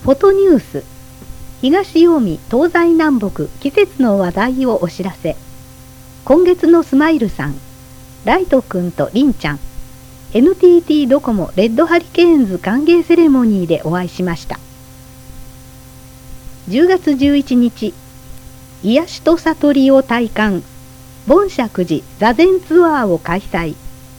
フォトニュース、東近江東西南北季節の話題をお知らせ。今月のスマイルさん、ライトくんとリンちゃん、NTT ドコモレッドハリケーンズ歓迎セレモニーでお会いしました。10月11日、癒しと悟りを体感、盆石寺座禅ツアーを開催。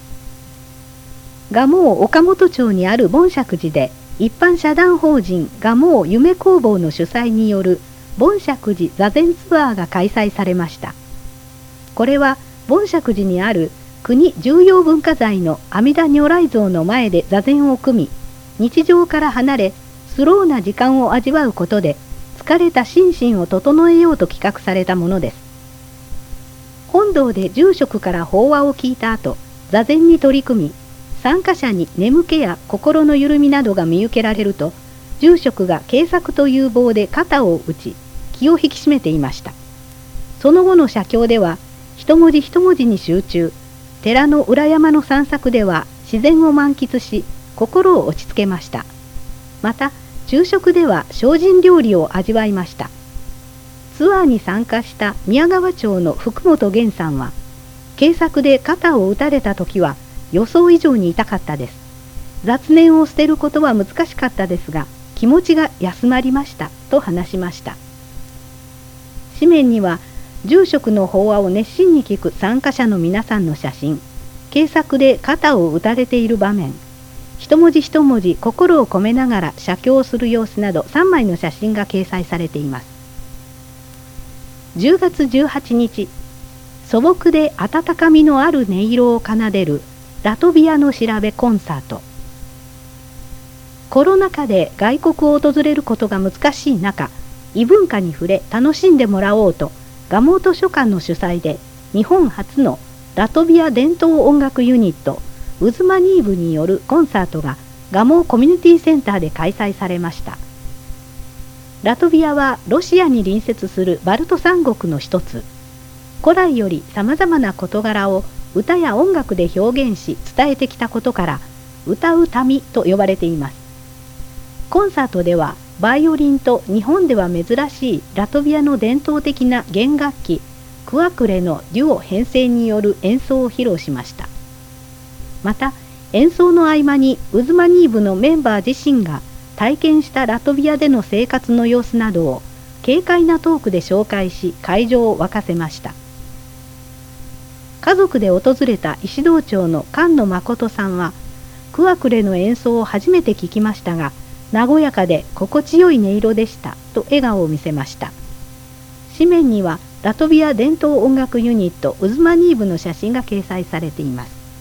蒲生岡本町にある盆石寺で、一般社団法人蒲生夢工房の主催による盆石寺座禅ツアーが開催されました。これは盆石寺にある国重要文化財の阿弥陀如来像の前で座禅を組み、日常から離れスローな時間を味わうことで疲れた心身を整えようと企画されたものです。本堂で住職から法話を聞いた後、座禅に取り組み、参加者に眠気や心の緩みなどが見受けられると、住職が警策という棒で肩を打ち、気を引き締めていました。その後の写経では、一文字一文字に集中、寺の裏山の散策では自然を満喫し、心を落ち着けました。また、昼食では精進料理を味わいました。ツアーに参加した宮川町の福本源さんは、警策で肩を打たれた時は、予想以上に痛かったです。雑念を捨てることは難しかったですが、気持ちが休まりましたと話しました。紙面には、住職の法話を熱心に聞く参加者の皆さんの写真、警策で肩を打たれている場面、一文字一文字心を込めながら写経する様子など3枚の写真が掲載されています。10月18日、素朴で温かみのある音色を奏でるラトビアの調べコンサート。コロナ禍で外国を訪れることが難しい中、異文化に触れ楽しんでもらおうと、蒲生図書館の主催で日本初のラトビア伝統音楽ユニットウズマニーブによるコンサートが蒲生コミュニティセンターで開催されました。ラトビアはロシアに隣接するバルト三国の一つ。古来よりさまざまな事柄を歌や音楽で表現し伝えてきたことから歌う民と呼ばれています。コンサートではバイオリンと日本では珍しいラトビアの伝統的な弦楽器クワクレのデュオ編成による演奏を披露しました。また演奏の合間にウズマニーブのメンバー自身が体験したラトビアでの生活の様子などを軽快なトークで紹介し会場を沸かせました。家族で訪れた石堂町の菅野誠さんは、クワクレの演奏を初めて聞きましたが、和やかで心地よい音色でしたと笑顔を見せました。紙面にはラトビア伝統音楽ユニットウズマニーブの写真が掲載されています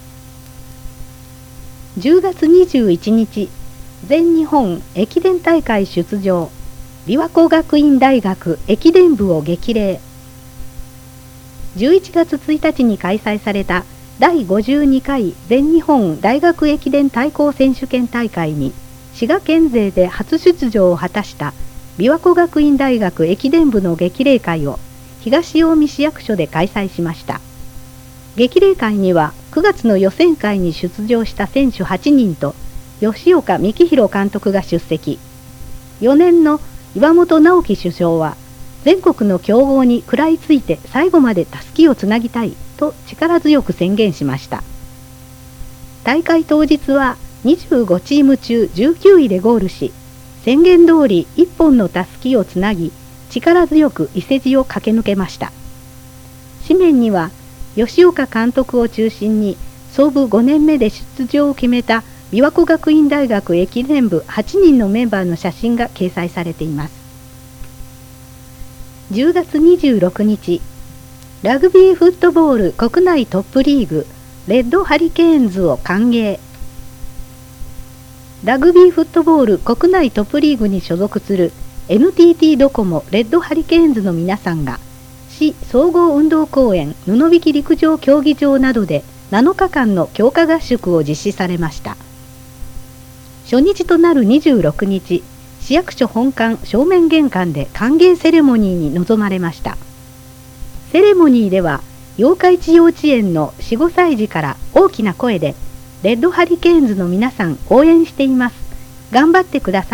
。10月21日、全日本駅伝大会出場、琵琶湖学院大学駅伝部を激励。11月1日に開催された第52回全日本大学駅伝対抗選手権大会に滋賀県勢で初出場を果たした琵琶湖学院大学駅伝部の激励会を東近江市役所で開催しました。激励会には9月の予選会に出場した選手8人と吉岡幹弘監督が出席。4年の岩本直樹首相は全国の強豪に食らいついて最後までたすきをつなぎたいと力強く宣言しました。大会当日は25チーム中19位でゴールし、宣言通り1本のたすきをつなぎ、力強く伊勢路を駆け抜けました。紙面には吉岡監督を中心に創部5年目で出場を決めた琵琶湖学院大学駅伝部8人のメンバーの写真が掲載されています。10月26日、ラグビーフットボール国内トップリーグレッドハリケーンズを歓迎。ラグビーフットボール国内トップリーグに所属する NTT ドコモレッドハリケーンズの皆さんが市総合運動公園布引陸上競技場などで7日間の強化合宿を実施されました。初日となる26日、市役所本館正面玄関で歓迎セレモニーに臨まれました。セレモニーでは八日市幼稚園の 4,5 歳児から大きな声でレッドハリケーンズの皆さん応援しています、頑張ってください、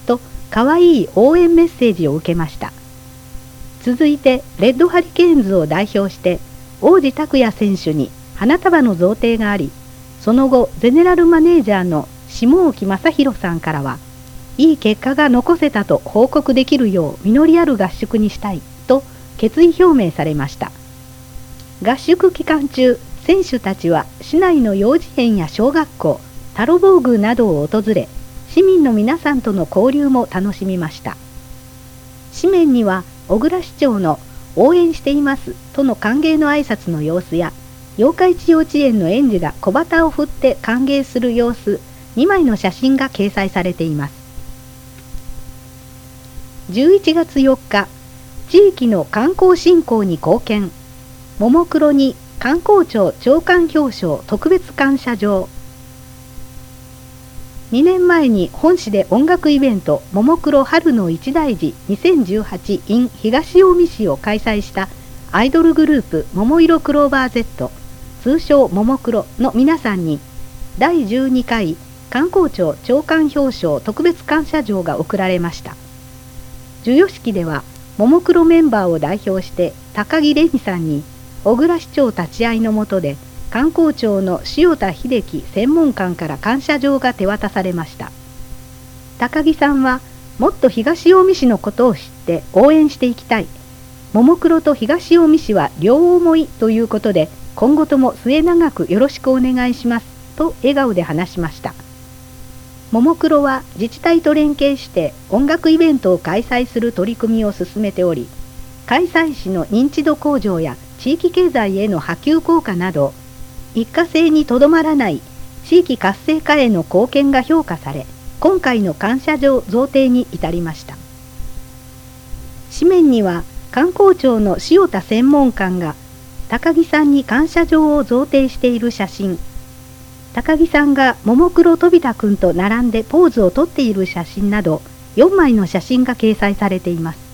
とかわいい応援メッセージを受けました。続いてレッドハリケーンズを代表して王子拓也選手に花束の贈呈があり、その後ゼネラルマネージャーの下沖正弘さんからはいい結果が残せたと報告できるよう実りある合宿にしたいと決意表明されました。合宿期間中、選手たちは市内の幼稚園や小学校、タロボー宮などを訪れ、市民の皆さんとの交流も楽しみました。紙面には小倉市長の応援していますとの歓迎の挨拶の様子や、八日市幼稚園の園児が小旗を振って歓迎する様子2枚の写真が掲載されています。11月4日、地域の観光振興に貢献、ももクロに観光庁長官表彰特別感謝状。2年前に本市で音楽イベントももクロ春の一大事2018 in 東近江市を開催したアイドルグループももいろクローバー Z、通称ももクロの皆さんに第12回観光庁長官表彰特別感謝状が贈られました。授与式ではももクロメンバーを代表して高木玲美さんに小倉市長立ち会いの下で観光庁の塩田秀樹専門官から感謝状が手渡されました。高木さんはもっと東近江市のことを知って応援していきたい。ももクロと東近江市は両思いということで今後とも末永くよろしくお願いしますと笑顔で話しました。ももクロは自治体と連携して音楽イベントを開催する取り組みを進めており、開催市の認知度向上や地域経済への波及効果など一過性にとどまらない地域活性化への貢献が評価され、今回の感謝状贈呈に至りました。紙面には観光庁の塩田専門官が高木さんに感謝状を贈呈している写真、高木さんがももクロ飛田くんと並んでポーズをとっている写真など4枚の写真が掲載されています。